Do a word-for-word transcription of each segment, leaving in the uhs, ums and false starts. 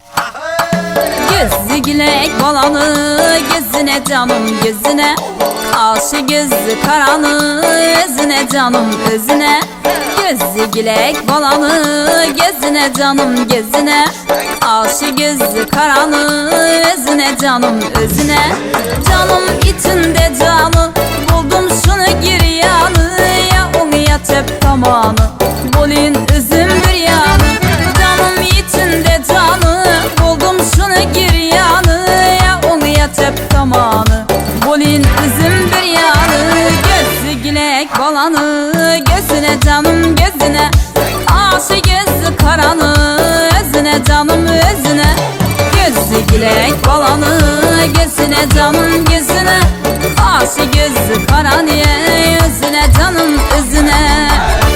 Gözü gülek balanı gözüne canım gözüne, kaşı gözü karanı özüne canım özüne. Gözü gülek balanı gözüne canım gözüne, kaşı gözü karanı özüne canım özüne. Canım içinde canı buldum şunu giryanı, ya onu ya çöp tamanı bolin üzüm bir yanı. Canım içinde canı buldum şunu giryanı, ya onu ya çöp tamanı bolin üzüm bir yanı. Gözü gülek balanı gözüne canım gözüne, aşı gözü karanı özüne canım özüne. Gözü gülek balanı gözüne canım gözüne, aşı gözü karanı özüne canım özüne.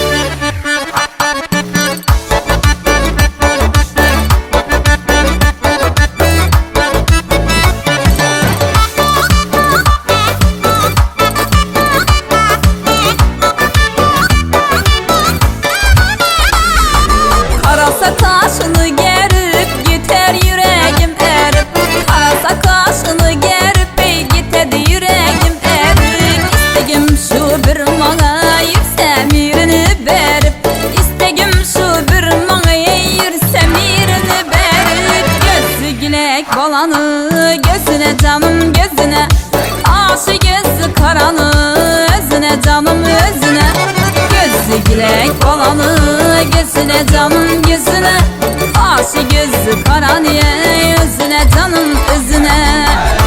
Karasa kaşını gerip gider yüreğim erip, karasa kaşını gerip gider yüreğim erip. İstegim şu bir mana yürsemirini berip, İstegim şu bir mana yürsemirini berip. Gözü gülek balanı gözüne canım gözüne, aşı gözü karanı özüne canım özüne. Gözü gülek balanı gözüne canım gözüne, aşı gözü karanı özüne canım özüne.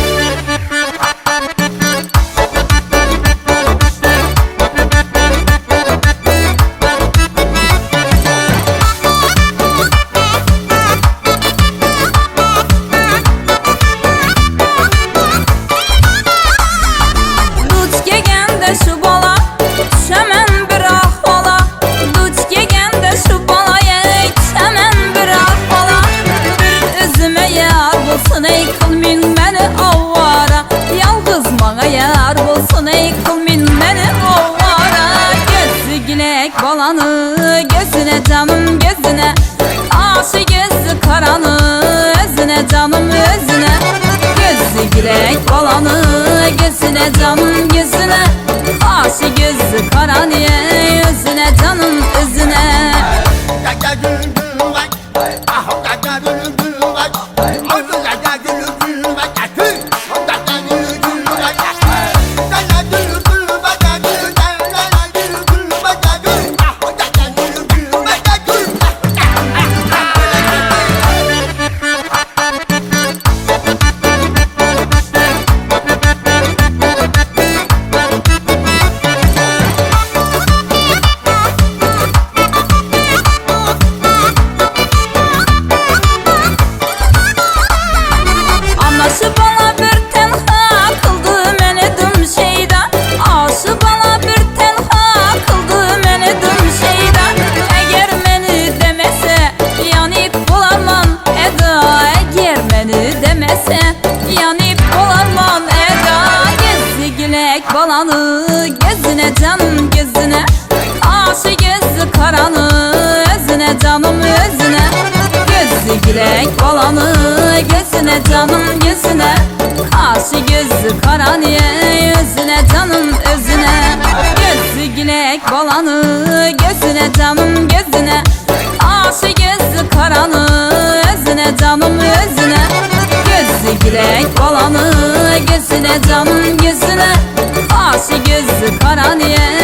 Duç gegende şu bala çemen bir ahvala, duç gegende şu bala çemen bir ahvala. Bir üzüme yar bulsun ey kılmin beni avvara, yalgız bana yar bulsun ey kılmin beni avvara. Gözü gülek balanı gözüne canım gözüne, aşı gözü karanı özüne canım özüne. Gözü gülek balanı gözüne canım gözüne, aşı gözü karanı özüne canım özüne. Aşı bana bir tenha kıldı meni dım şeyda, aşı bana bir tenha kıldı meni dım şeyda. Eğer meni demese yanıp bulamam eda, eğer meni demese yanıp bulamam eda. Gözü gülek balanı gözüne canım gözüne, aşı gözü karanı özüne canım özüne. Gözü gülek balanı gözüne canım gözüne, aşı gözü karanı özüne canım özüne. Gözü gülek balanı gözüne canım gözüne, aşı gözü karanı özüne canım özüne. Gözü gülek balanı gözüne canım gözüne, aşı gözü karanı